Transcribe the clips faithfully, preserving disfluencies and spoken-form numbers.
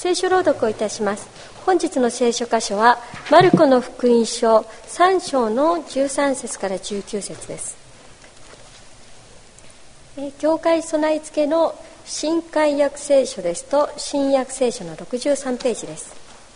聖書朗読をいたします。本日の聖書箇所はマルコの福音書さん章のじゅうさん節からじゅうきゅう節です。教会備え付けの新海訳聖書ですと新約聖書のろくじゅうさんページです。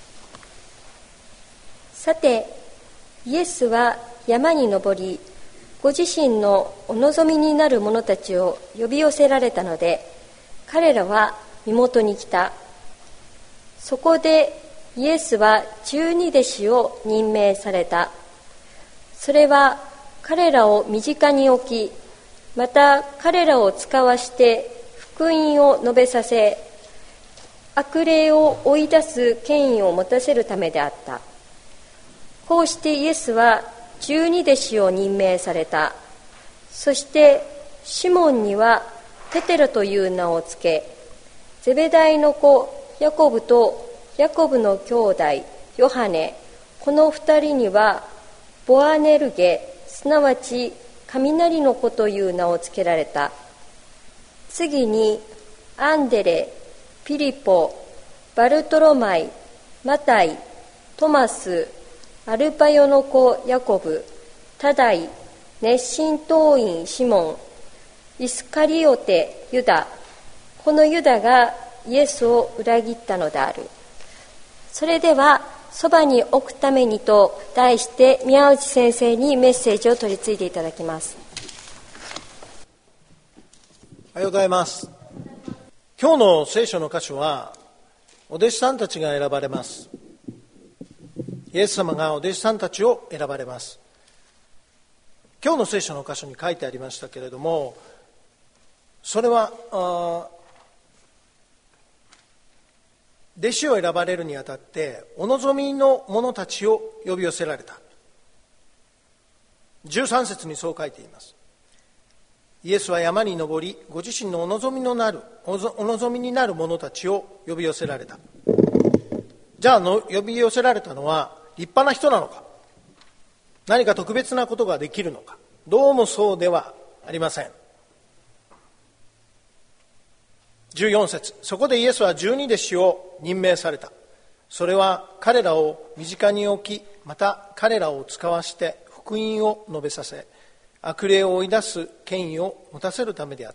さて、イエスは山に登り、ご自身のお望みになる者たちを呼び寄せられたので、彼らは身元に来た。そこでイエスは十二弟子を任命された。それは彼らを身近に置き、また彼らを使わして福音を述べさせ、悪霊を追い出す権威を持たせるためであった。こうしてイエスは十二弟子を任命された。そしてシモンにはペテロという名をつけ、ゼベダイの子ヤコブとヤコブの兄弟ヨハネ、この二人にはボアネルゲ、すなわち雷の子という名をつけられた。次にアンデレ、ピリポ、バルトロマイ、マタイ、トマス、アルパヨの子ヤコブ、タダイ、熱心党員シモン、イスカリオテ、ユダ、このユダがイエスを裏切ったのである。それではそばに置くためにと題して宮内先生にメッセージを取り次いでいただきます。 おはようございます。今日の聖書の箇所はお弟子さんたちが選ばれます。イエス様がお弟子さんたちを選ばれます。今日の聖書の箇所に書いてありましたけれども、それは弟子を選ばれるにあたってお望みの者たちを呼び寄せられた。じゅうさん節にそう書いています。イエスは山に登り、ご自身のお望みのなるお望みになる者たちを呼び寄せられた。じゃあの呼び寄せられたのは立派な人なのか、何か特別なことができるのか。どうもそうではありません。じゅうよん節、そこでイエスは十二弟子を任命された。それは彼らを身近に置き、また彼らを使わして福音を述べさせ、悪霊を追い出す権威を持たせるためであった。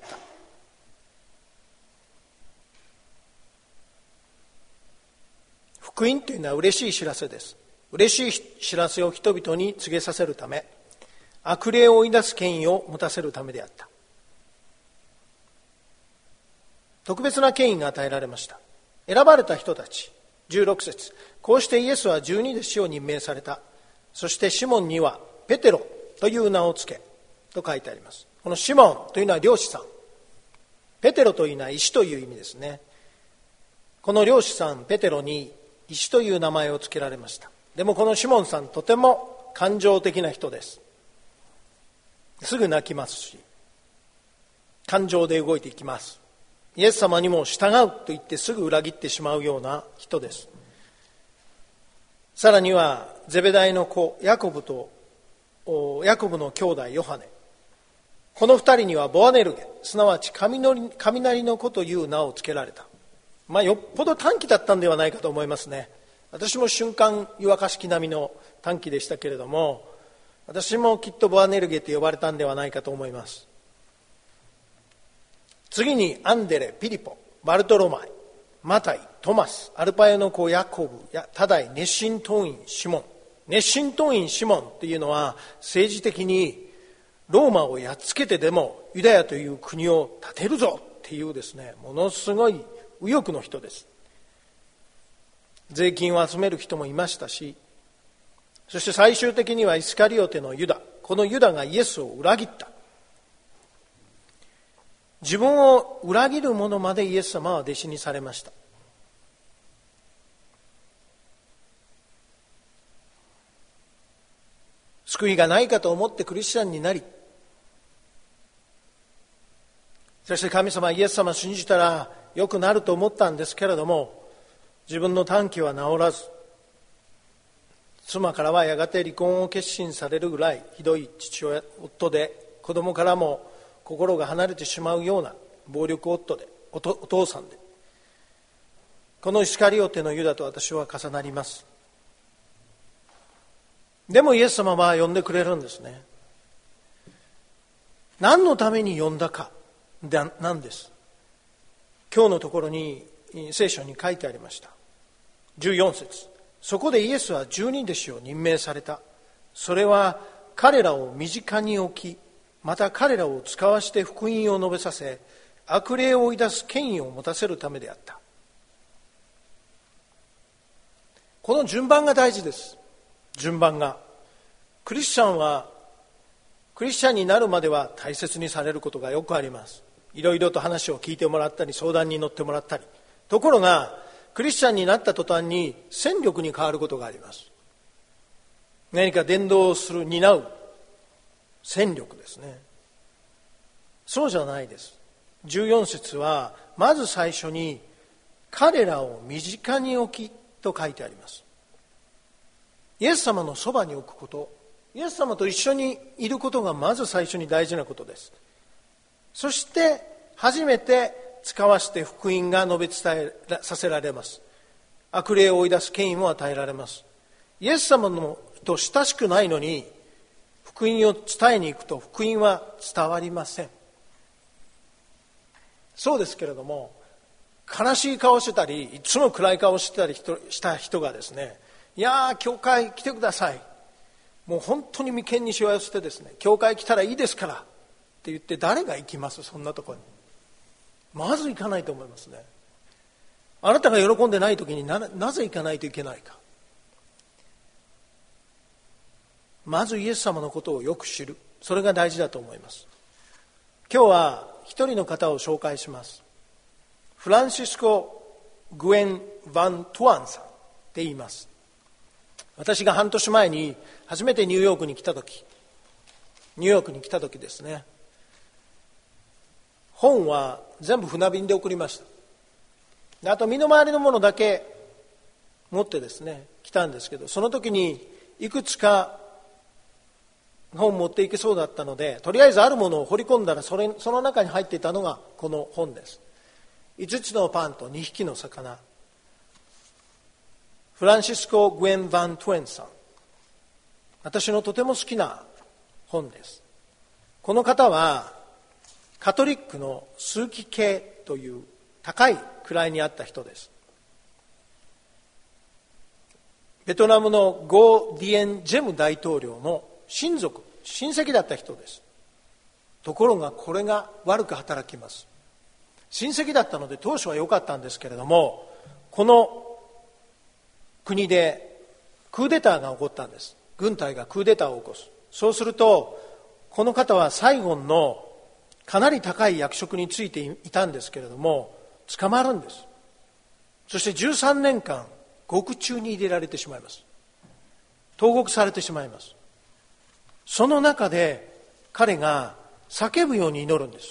福音というのは嬉しい知らせです。嬉しい知らせを人々に告げさせるため、悪霊を追い出す権威を持たせるためであった。特別な権威が与えられました。選ばれた人たち。じゅうろく節、こうしてイエスは十二弟子を任命された。そしてシモンにはペテロという名をつけと書いてあります。このシモンというのは漁師さん、ペテロというのは石という意味ですね。この漁師さんペテロに石という名前をつけられました。でもこのシモンさん、とても感情的な人です。すぐ泣きますし、感情で動いていきます。イエス様にも従うと言ってすぐ裏切ってしまうような人です。さらにはゼベダイの子ヤコブとヤコブの兄弟ヨハネ、この二人にはボアネルゲ、すなわち雷、雷の子という名をつけられた。まあよっぽど短気だったんではないかと思いますね。私も瞬間湯沸かし器並みの短気でしたけれども、私もきっとボアネルゲと呼ばれたんではないかと思います。次にアンデレ、ピリポ、バルトロマイ、マタイ、トマス、アルパヨの子ヤコブ、タダイ、熱心党員シモン。熱心党員シモンっていうのは政治的にローマをやっつけてでもユダヤという国を建てるぞっていうですね、ものすごい右翼の人です。税金を集める人もいましたし、そして最終的にはイスカリオテのユダ、このユダがイエスを裏切った。自分を裏切る者までイエス様は弟子にされました。救いがないかと思ってクリスチャンになり、そして神様イエス様を信じたら良くなると思ったんですけれども、自分の短気は治らず、妻からはやがて離婚を決心されるぐらいひどい父親夫で、子供からも心が離れてしまうような暴力夫で、お父さんで、 このイスカリオテのユダと私は重なります。でもイエス様は呼んでくれるんですね。何のために呼んだかなんです。今日のところに聖書に書いてありました。じゅうよん節、そこでイエスは十二弟子を任命された。それは彼らを身近に置き、また彼らを使わして福音を述べさせ、悪霊を追い出す権威を持たせるためであった。この順番が大事です。順番が。クリスチャンは、クリスチャンになるまでは大切にされることがよくあります。いろいろと話を聞いてもらったり、相談に乗ってもらったり。ところが、クリスチャンになった途端に戦力に変わることがあります。何か伝道する、担う戦力ですね。そうじゃないです。じゅうよん節は、まず最初に、彼らを身近に置きと書いてあります。イエス様のそばに置くこと、イエス様と一緒にいることがまず最初に大事なことです。そして初めて使わして福音が述べ伝えさせられます。悪霊を追い出す権威も与えられます。イエス様のと親しくないのに福音を伝えに行くと福音は伝わりません。そうですけれども、悲しい顔してたり、いつも暗い顔してたりした人がですね、いやー教会来てください、もう本当に眉間にしわ寄せてですね、教会来たらいいですからって言って、誰が行きます？そんなところにまず行かないと思いますね。あなたが喜んでない時に な, なぜ行かないといけないか。まずイエス様のことをよく知る、それが大事だと思います。今日は一人の方を紹介します。フランシスコ・グエン・ヴァン・トゥアンさんって言います。私が半年前に初めてニューヨークに来た時ニューヨークに来た時ですね、本は全部船便で送りました。あと身の回りのものだけ持ってですね来たんですけど、その時にいくつか本持っていけそうだったので、とりあえずあるものを掘り込んだら、それその中に入っていたのがこの本です。いつつのパンとにひきの魚。フランシスコ・グエン・ヴァン・トゥエンさん、私のとても好きな本です。この方はカトリックの枢機系という高い位にあった人です。ベトナムのゴー・ディエン・ジェム大統領の親族、親戚だった人です。ところがこれが悪く働きます。親戚だったので当初は良かったんですけれども、この国でクーデターが起こったんです。軍隊がクーデターを起こす。そうするとこの方はサイゴンのかなり高い役職についていたんですけれども、捕まるんです。そしてじゅうさんねんかん獄中に入れられてしまいます。投獄されてしまいます。その中で彼が叫ぶように祈るんです。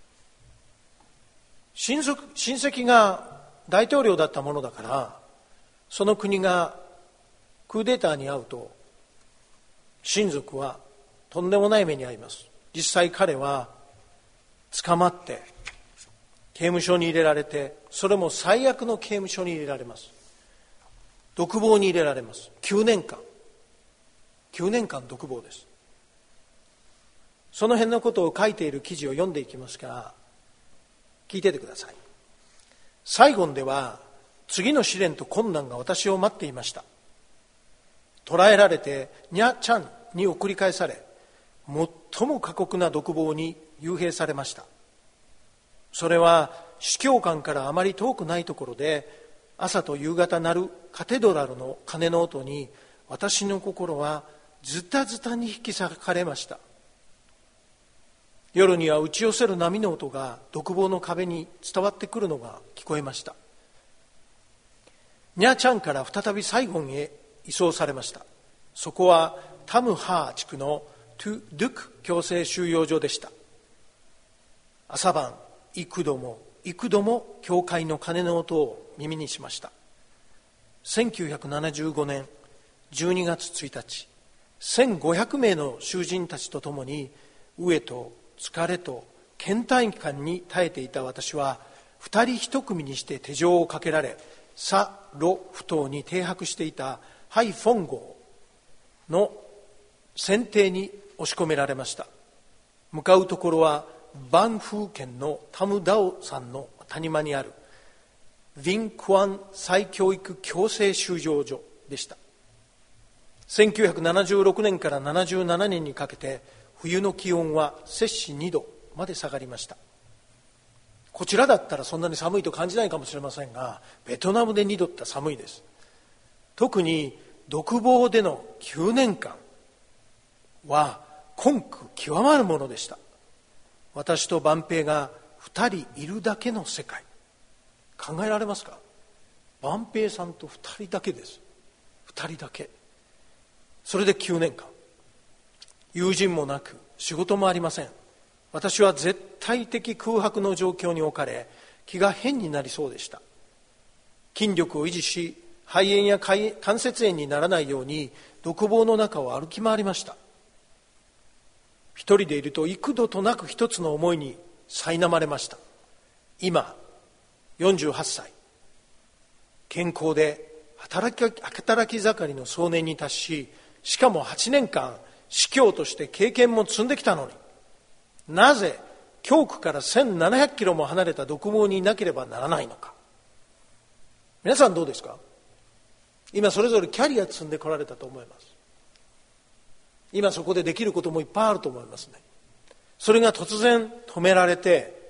親族、親戚が大統領だったものだから、その国がクーデターに遭うと親族はとんでもない目に遭います。実際彼は捕まって刑務所に入れられて、それも最悪の刑務所に入れられます。独房に入れられます。きゅうねんかんきゅうねんかん独房です。その辺のことを書いている記事を読んでいきますから、聞いててください。サイゴンでは次の試練と困難が私を待っていました。捕らえられてニャチャンに送り返され、最も過酷な独房に幽閉されました。それは司教官からあまり遠くないところで、朝と夕方鳴るカテドラルの鐘の音に私の心はズタズタに引き裂かれました。夜には打ち寄せる波の音が独房の壁に伝わってくるのが聞こえました。ニャーチャンから再びサイゴンへ移送されました。そこはタムハー地区のトゥ・ドゥク強制収容所でした。朝晩幾度も幾度も教会の鐘の音を耳にしました。せんきゅうひゃくななじゅうごねんじゅうにがつついたち、せんごひゃくめいの囚人たちと共に飢えと疲れと倦怠感に耐えていた私は、 二人一組にして手錠をかけられ、サ・ロフ島に停泊していたハイ・フォン号の船艇に押し込められました。向かうところはバンフー県のタムダオ山の谷間にあるヴィン・クアン再教育強制収容所でした。せんきゅうひゃくななじゅうろくねんからななじゅうななねんにかけて冬の気温は摂氏にどまで下がりました。こちらだったらそんなに寒いと感じないかもしれませんが、ベトナムでにどって寒いです。特に独房でのきゅうねんかんは困苦極まるものでした。私と万平がふたりいるだけの世界、考えられますか？万平さんとふたりだけです。ふたりだけ。それできゅうねんかん、友人もなく仕事もありません。私は絶対的空白の状況に置かれ、気が変になりそうでした。筋力を維持し、肺炎や関節炎にならないように独房の中を歩き回りました。一人でいると幾度となく一つの思いに苛まれました。今よんじゅうはっさい、健康で働き、働き盛りの壮年に達し、しかもはちねんかん司教として経験も積んできたのに、なぜ教区からせんななひゃくキロも離れた独房にいなければならないのか。皆さんどうですか？今それぞれキャリア積んでこられたと思います。今そこでできることもいっぱいあると思いますね。それが突然止められて、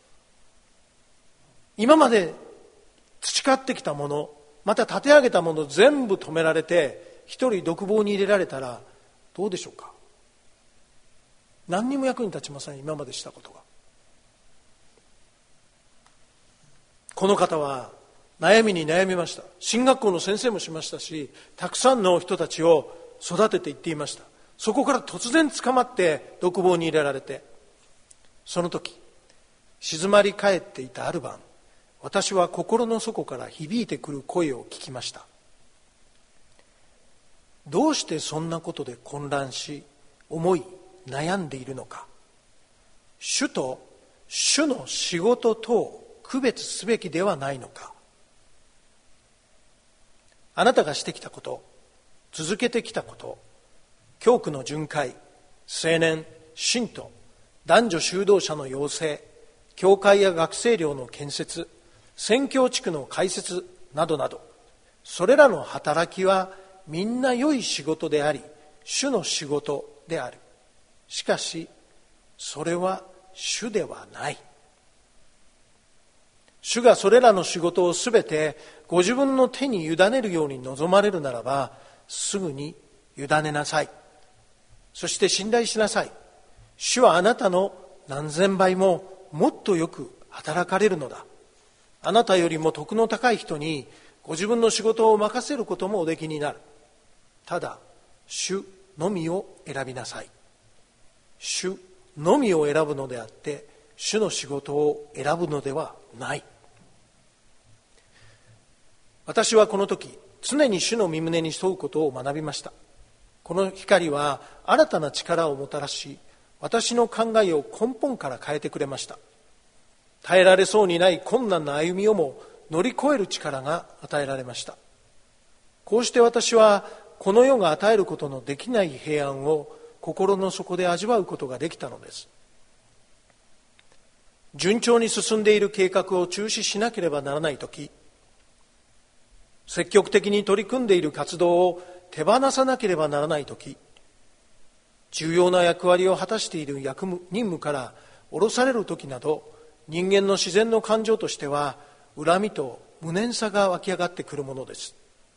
今まで培ってきたもの、また立て上げたもの全部止められて、一人独房に入れられたらどうでしょうか？何にも役に立ちません。今までしたことが。この方は悩みに悩みました。進学校の先生もしましたし、たくさんの人たちを育てていっていました。そこから突然捕まって独房に入れられて、その時静まり返っていたある晩、私は心の底から響いてくる声を聞きました。どうしてそんなことで混乱し、思い悩んでいるのか。主と主の仕事とを区別すべきではないのか。あなたがしてきたこと、続けてきたこと、教区の巡回、青年、信徒、男女修道者の養成、教会や学生寮の建設、宣教地区の開設などなど、それらの働きはみんな良い仕事であり、主の仕事である。しかし、それは主ではない。主がそれらの仕事をすべてご自分の手に委ねるように望まれるならば、すぐに委ねなさい。そして信頼しなさい。主はあなたの何千倍ももっとよく働かれるのだ。あなたよりも徳の高い人にご自分の仕事を任せることもおできになる。ただ、主のみを選びなさい。主のみを選ぶのであって、主の仕事を選ぶのではない。私はこの時、常に主の御胸に沿うことを学びました。この光は新たな力をもたらし、私の考えを根本から変えてくれました。耐えられそうにない困難な歩みをも乗り越える力が与えられました。こうして私はこの世が与えることのできない平安を心の底で味わうことができたのです。順調に進んでいる計画を中止しなければならないとき、積極的に取り組んでいる活動を手放さなければならないとき、重要な役割を果たしている役務任務から降ろされるときなど、人間の自然の感情としては恨みと無念さが湧き上がってくるものです。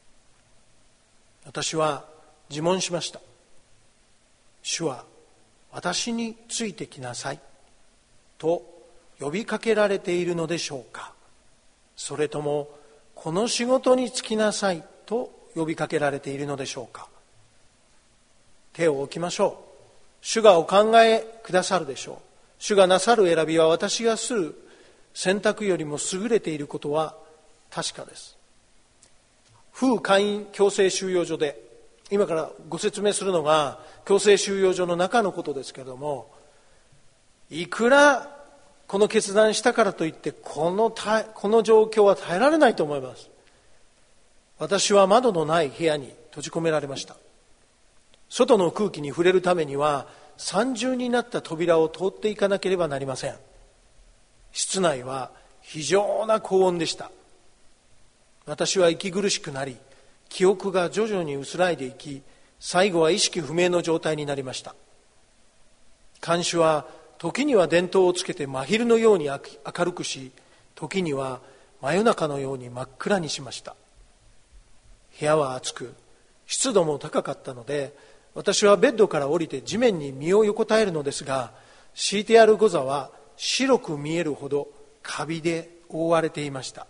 私は自問しました。主は私についてきなさいと呼びかけられているのでしょうか。それともこの仕事に就きなさいと呼びかけられているのでしょうか。手を置きましょう。主がお考えくださるでしょう。主がなさる選びは私がする選択よりも優れていることは確かです。風会員強制収容所で、今からご説明するのが強制収容所の中のことですけれども、いくらこの決断したからといってこのこの状況は耐えられないと思います。私は窓のない部屋に閉じ込められました。外の空気に触れるためには三重になった扉を通っていかなければなりません。室内は非常な高温でした。私は息苦しくなり、記憶が徐々に薄らいでいき、最後は意識不明の状態になりました。看守は時には電灯をつけて真昼のように明るくし、時には真夜中のように真っ暗にしました。部屋は暑く、湿度も高かったので、私はベッドから降りて地面に身を横たえるのですが、敷いてあるゴザは白く見えるほどカビで覆われていました。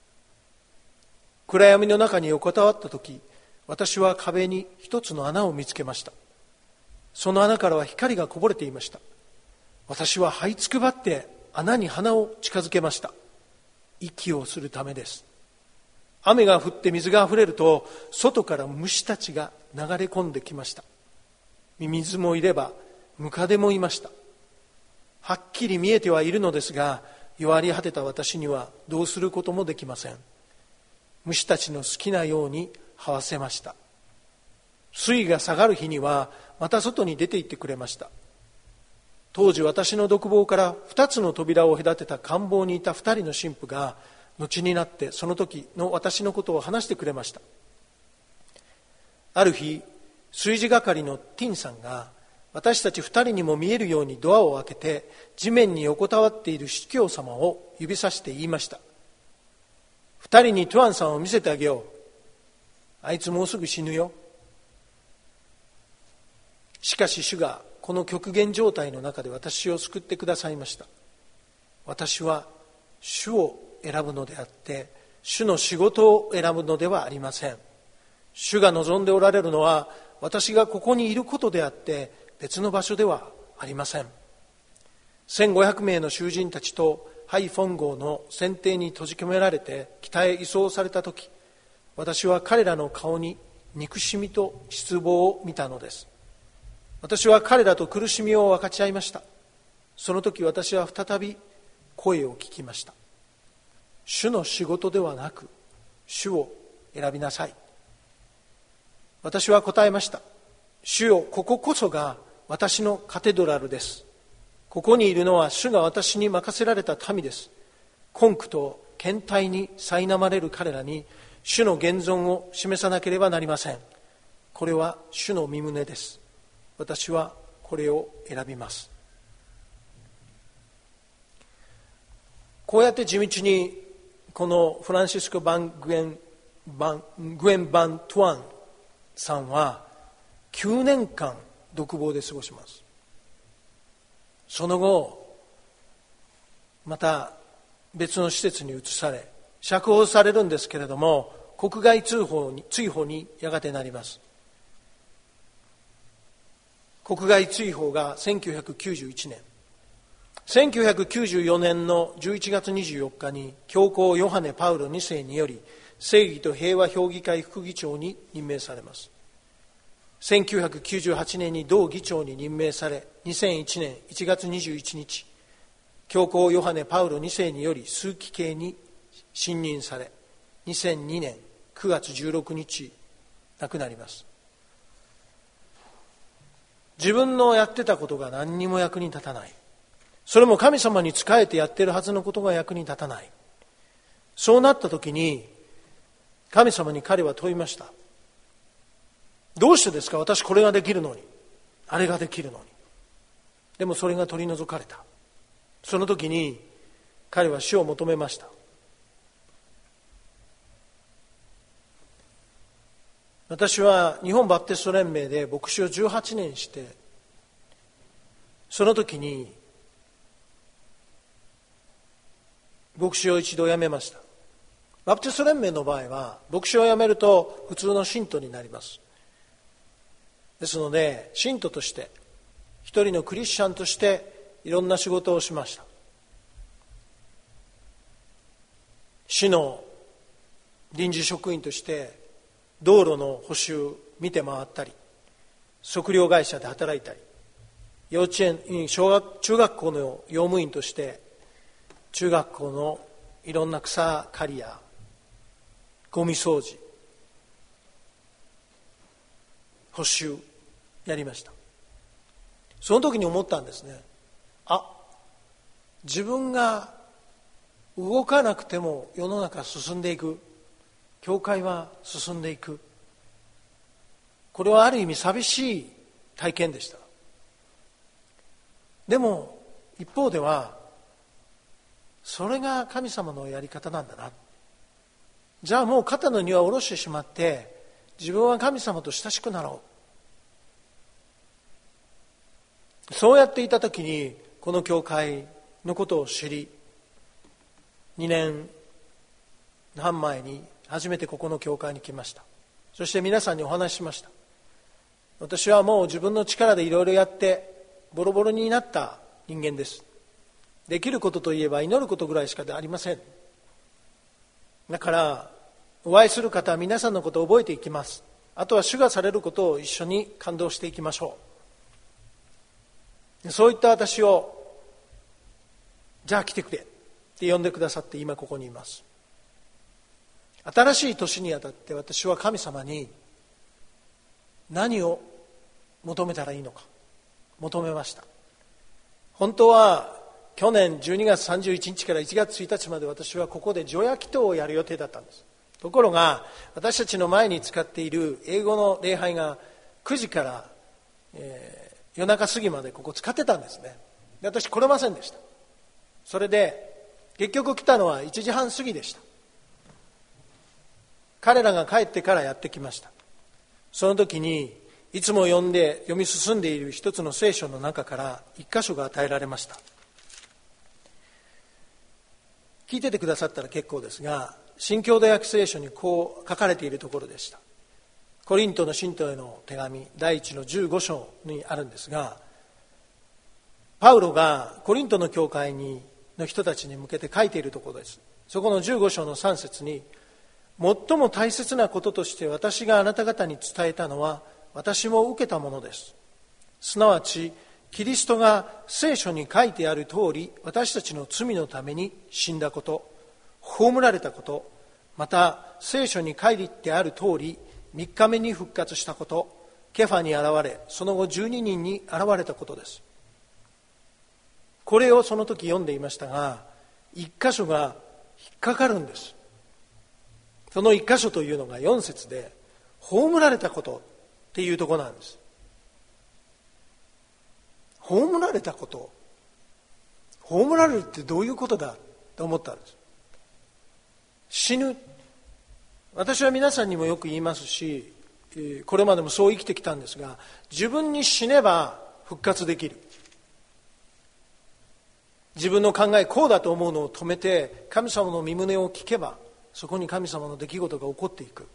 暗闇の中に横たわった時、私は壁に一つの穴を見つけました。その穴からは光がこぼれていました。私は這いつくばって穴に鼻を近づけました。息をするためです。雨が降って水があふれると、外から虫たちが流れ込んできました。ミミズもいればムカデもいました。はっきり見えてはいるのですが、弱り果てた私にはどうすることもできません。虫たちの好きなように這わせました。水位が下がる日にはまた外に出て行ってくれました。当時私の独房から二つの扉を隔てた監房にいた二人の神父が、後になってその時の私のことを話してくれました。ある日、炊事係のティンさんが私たち二人にも見えるようにドアを開けて、地面に横たわっている司教様を指さして言いました。二人にトゥアンさんを見せてあげよう。あいつもうすぐ死ぬよ。しかし主がこの極限状態の中で私を救ってくださいました。私は主を選ぶのであって、主の仕事を選ぶのではありません。主が望んでおられるのは、私がここにいることであって別の場所ではありません。せんごひゃくめいの囚人たちとハイフォン号の船底に閉じ込められて北へ移送されたとき、私は彼らの顔に憎しみと失望を見たのです。私は彼らと苦しみを分かち合いました。その時私は再び声を聞きました。主の仕事ではなく主を選びなさい。私は答えました。主よ、こここそが私のカテドラルです。ここにいるのは主が私に任せられた民です。困苦と倦怠に苛まれる彼らに主の現存を示さなければなりません。これは主の御胸です。私はこれを選びます。こうやって地道にこのフランシスコ・バン・グエン・バン・グエン・バン・トゥアンさんはきゅうねんかん独房で過ごします。その後また別の施設に移され釈放されるんですけれども、国外追放に追放にやがてなります。国外追放がせんきゅうひゃくきゅうじゅういちねん、せんきゅうひゃくきゅうじゅうよねんのじゅういちがつにじゅうよっかに教皇ヨハネ・パウロにせいにより正義と平和評議会副議長に任命されます。せんきゅうひゃくきゅうじゅうはちねんに同議長に任命され、にせんいちねんいちがつにじゅういちにち、教皇ヨハネ・パウロにせいにより枢機卿に信任され、にせんにねんくがつじゅうろくにち亡くなります。自分のやってたことが何にも役に立たない、それも神様に仕えてやってるはずのことが役に立たない、そうなった時に神様に彼は問いました。どうしてですか、私これができるのに、あれができるのに。でもそれが取り除かれた。その時に彼は主を求めました。私は日本バプテスト連盟で牧師をじゅうはちねんして、その時に牧師を一度辞めました。バプテスト連盟の場合は牧師を辞めると普通の信徒になります。ですので信徒として一人のクリスチャンとしていろんな仕事をしました。市の臨時職員として道路の補修見て回ったり、測量会社で働いたり、幼稚園、小学、中学校の用務員として中学校のいろんな草刈りやゴミ掃除、補修やりました。その時に思ったんですね。あ、自分が動かなくても世の中進んでいく、教会は進んでいく。これはある意味寂しい体験でした。でも一方ではそれが神様のやり方なんだな。じゃあもう肩の荷は下ろしてしまって自分は神様と親しくなろう。そうやっていた時にこの教会のことを知り、にねんはん前に初めてここの教会に来ました。そして皆さんにお話ししました。私はもう自分の力でいろいろやってボロボロになった人間です。できることといえば祈ることぐらいしかありません。だからお会いする方は皆さんのことを覚えていきます。あとは主がされることを一緒に感動していきましょう。そういった私をじゃあ来てくれって呼んでくださって今ここにいます。新しい年にあたって私は神様に何を求めたらいいのか求めました。本当は去年じゅうにがつさんじゅういちにちからいちがつついたちまで私はここで除夜祈祷をやる予定だったんです。ところが私たちの前に使っている英語の礼拝がくじから、えー、夜中過ぎまでここ使ってたんですね。で私来れませんでした。それで結局来たのはいちじはん過ぎでした。彼らが帰ってからやってきました。その時にいつも読んで読み進んでいる一つの聖書の中から一箇所が与えられました。聞いててくださったら結構ですが、新共同訳聖書にこう書かれているところでした。コリントの信徒への手紙第一のじゅうご章にあるんですが、パウロがコリントの教会にの人たちに向けて書いているところです。そこのじゅうご章のさん節に、最も大切なこととして私があなた方に伝えたのは私も受けたものです。すなわちキリストが聖書に書いてある通り私たちの罪のために死んだこと、葬られたこと、また聖書に書いてある通りみっかめに復活したこと、ケファに現れその後じゅうににんに現れたことです。これをその時読んでいましたが、一箇所が引っかかるんです。その一箇所というのがよん節で、葬られたことっていうところなんです。葬られたこと、葬られるってどういうことだと思ったんです。死ぬ。私は皆さんにもよく言いますし、これまでもそう生きてきたんですが、自分に死ねば復活できる。自分の考えこうだと思うのを止めて神様の御胸を聞けばそこに神様の出来事が起こっていく。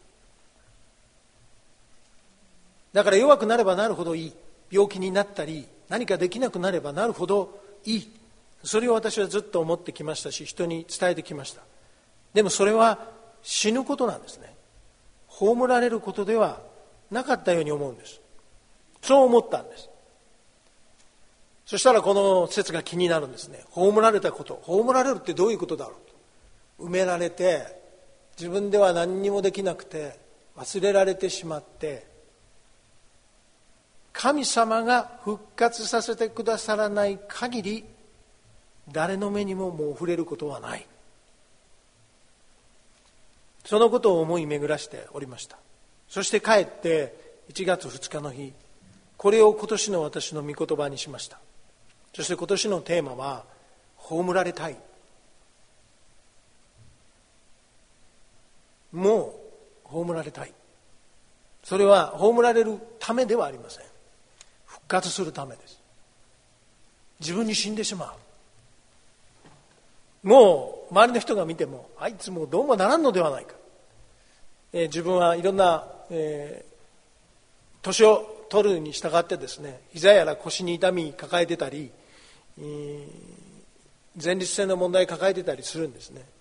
だから弱くなればなるほどいい。病気になったり何かできなくなればなるほどいい。それを私はずっと思ってきましたし、人に伝えてきました。でもそれは死ぬことなんですね。葬られることではなかったように思うんです。そう思ったんです。そしたらこの説が気になるんですね。葬られたこと。葬られるってどういうことだろうと。埋められて自分では何にもできなくて忘れられてしまって、神様が復活させてくださらない限り誰の目にももう触れることはない。そのことを思い巡らしておりました。そして帰っていちがつふつかの日、これを今年の私の御言葉にしました。そして今年のテーマは葬られたい。もう葬られたい。それは葬られるためではありません。復活するためです。自分に死んでしまう。もう周りの人が見てもあいつもうどうもならんのではないか、えー、自分はいろんな、えー、年を取るに従ってですね、膝やら腰に痛み抱えてたり、えー、前立腺の問題抱えてたりするんですね。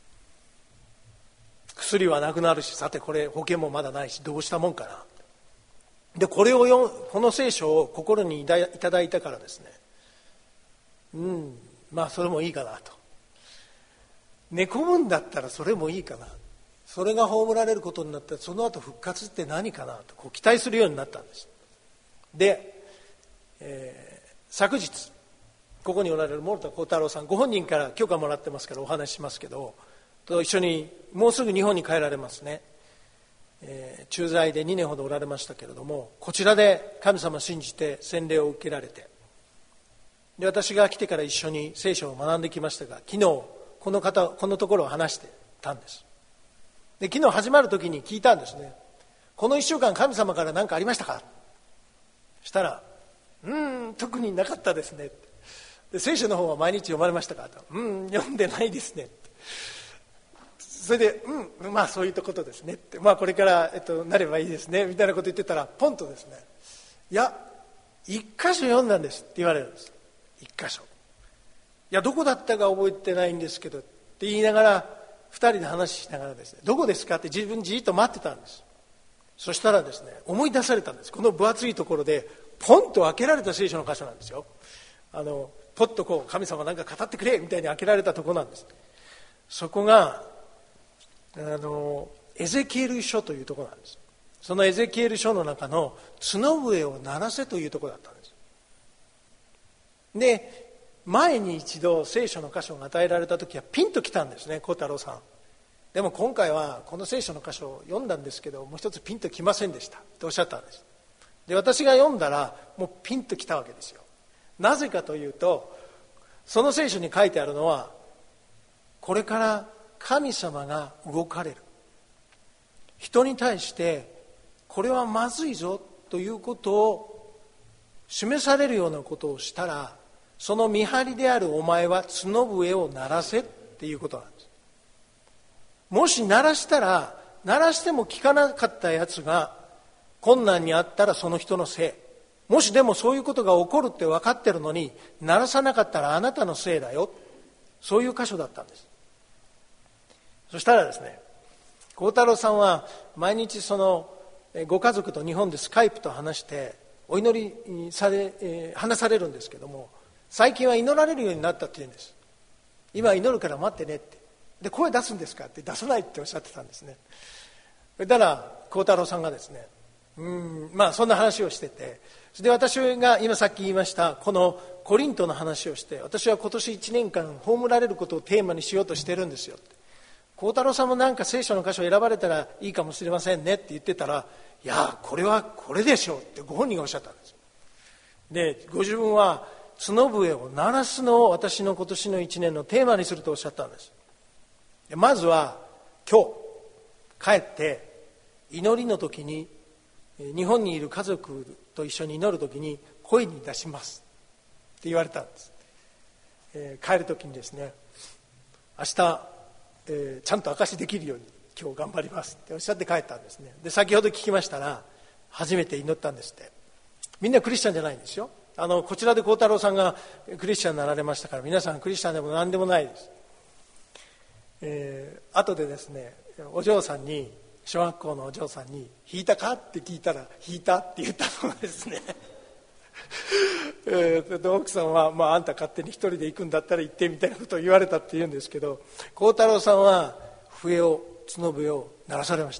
薬はなくなるし、さてこれ保険もまだないしどうしたもんかな。でこれを読この聖書を心にいただいたからですね、うんまあそれもいいかなと。 寝込むんだったらそれもいいかな、それが葬られることになったらその後復活って何かなとこう期待するようになったんです。で、えー、昨日ここにおられる諸田幸太郎さんご本人から許可もらってますからお話ししますけど、と一緒にもうすぐ日本に帰られますね。えー、駐在でにねんほどおられましたけれども、こちらで神様を信じて洗礼を受けられて、で私が来てから一緒に聖書を学んできましたが、昨日この方このところを話してたんです。で昨日始まる時に聞いたんですね。このいっしゅうかん神様から何かありましたか。したら、うーん特になかったですね。で聖書の方は毎日読まれましたかと、うん読んでないですね。それで、うん、まあそういうことですねって、まあこれから、えっと、なればいいですねみたいなこと言ってたら、ポンとですね、いや一箇所読んだんですって言われるんです。一箇所。いやどこだったか覚えてないんですけどって言いながら、二人で話しながらですね、どこですかって自分じっと待ってたんです。そしたらですね、思い出されたんです。この分厚いところでポンと開けられた聖書の箇所なんですよ。あのポッとこう神様なんか語ってくれみたいに開けられたところなんです。そこがあのエゼキエル書というところなんです。そのエゼキエル書の中の角笛を鳴らせというところだったんです。で前に一度聖書の箇所が与えられた時はピンときたんですね、幸太郎さん。でも今回はこの聖書の箇所を読んだんですけど、もう一つピンときませんでしたとおっしゃったんです。で私が読んだらもうピンときたわけですよ。なぜかというと、その聖書に書いてあるのは、これから神様が動かれる、人に対してこれはまずいぞということを示されるようなことをしたら、その見張りであるお前は角笛を鳴らせっていうことなんです。もし鳴らしたら、鳴らしても聞かなかったやつが困難にあったらその人のせい、もしでもそういうことが起こるって分かってるのに鳴らさなかったらあなたのせいだよ、そういう箇所だったんです。そしたらですね、幸太郎さんは毎日そのご家族と日本でスカイプと話してお祈りされ、えー、話されるんですけども、最近は祈られるようになったって言うんです。今祈るから待ってねって。で声出すんですかって出さないっておっしゃってたんですね。だから幸太郎さんがですね、うーんまあそんな話をしてて、で私が今さっき言いましたこのコリントの話をして、私は今年いちねんかん葬られることをテーマにしようとしてるんですよって。幸太郎さんもなんか聖書の箇所を選ばれたらいいかもしれませんねって言ってたら、いやこれはこれでしょうってご本人がおっしゃったんです。でご自分は角笛を鳴らすのを私の今年のいちねんのテーマにするとおっしゃったんです。でまずは今日帰って祈りの時に日本にいる家族と一緒に祈る時に声に出しますって言われたんです。えー、帰る時にですね、明日、えー、ちゃんと証しできるように今日頑張りますっておっしゃって帰ったんですね。で先ほど聞きましたら初めて祈ったんですって。みんなクリスチャンじゃないんですよ。あのこちらで幸太郎さんがクリスチャンになられましたから、皆さんクリスチャンでも何でもないです。えー、後でですね、お嬢さんに小学校のお嬢さんに弾いたかって聞いたら弾いたって言ったのですねえー、で奥さんは、まあ、あんた勝手に一人で行くんだったら行ってみたいなことを言われたって言うんですけど、幸太郎さんは笛を角笛を鳴らされました。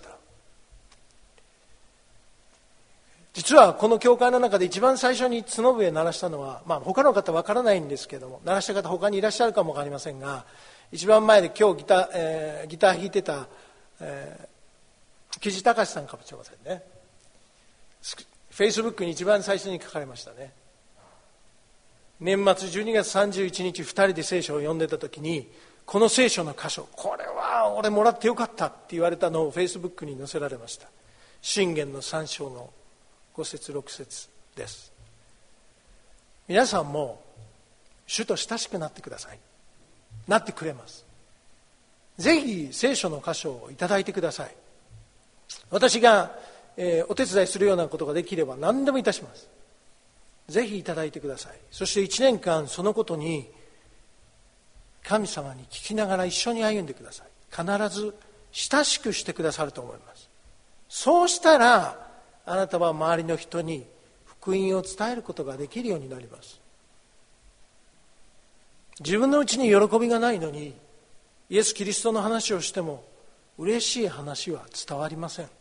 実はこの教会の中で一番最初に角笛を鳴らしたのは、まあ、他の方わからないんですけども、鳴らした方他にいらっしゃるかもわかりませんが、一番前で今日ギター、えー、ギター弾いてた、えー、木地隆さんかもしれませんね。フェイスブックに一番最初に書かれましたね。年末じゅうにがつさんじゅういちにちふたりで聖書を読んでた時に、この聖書の箇所、これは俺もらってよかったって言われたのをフェイスブックに載せられました。箴言のさん章のご節ろく節です。皆さんも主と親しくなってください。なってくれます。ぜひ聖書の箇所をいただいてください。私が、えー、お手伝いするようなことができれば何でもいたします。ぜひいただいてください。そしていちねんかんそのことに神様に聞きながら一緒に歩んでください。必ず親しくしてくださると思います。そうしたらあなたは周りの人に福音を伝えることができるようになります。自分のうちに喜びがないのにイエス・キリストの話をしても嬉しい話は伝わりません。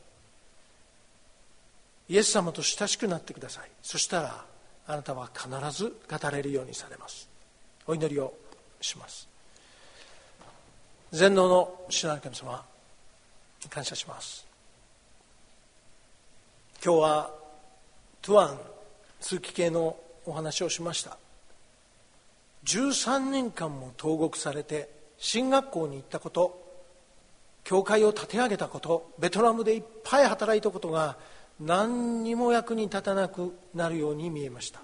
イエス様と親しくなってください。そしたらあなたは必ず語れるようにされます。お祈りをします。全能の主なる神様、感謝します。今日はトゥアン通気系のお話をしました。じゅうさんねんかんも投獄されて進学校に行ったこと、教会を立て上げたこと、ベトナムでいっぱい働いたことが何にも役に立たなくなるように見えました。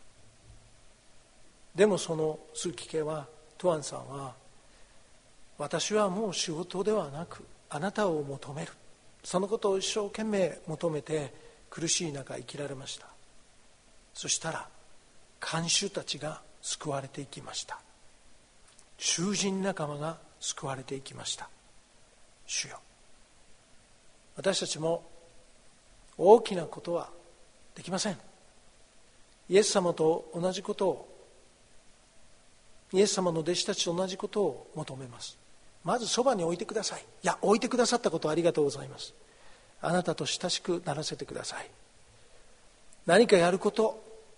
でもその通気系は、トゥアンさんは、私はもう仕事ではなくあなたを求める、そのことを一生懸命求めて苦しい中生きられました。そしたら看守たちが救われていきました。囚人仲間が救われていきました。主よ、私たちも大きなことはできません。イエス様と同じことを、イエス様の弟子たちと同じことを求めます。まずそばに置いてください。いや、置いてくださったことありがとうございます。あなたと親しくならせてください。何かやること、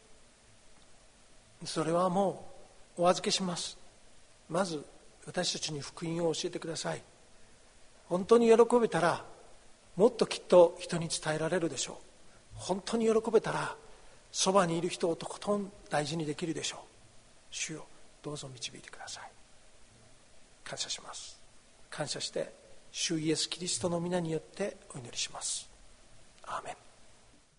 それはもうお預けします。まず私たちに福音を教えてください。本当に喜べたらもっときっと人に伝えられるでしょう。本当に喜べたらそばにいる人をとことん大事にできるでしょう。主よ、どうぞ導いてください。感謝します。感謝して主イエスキリストの皆によってお祈りします。アーメン。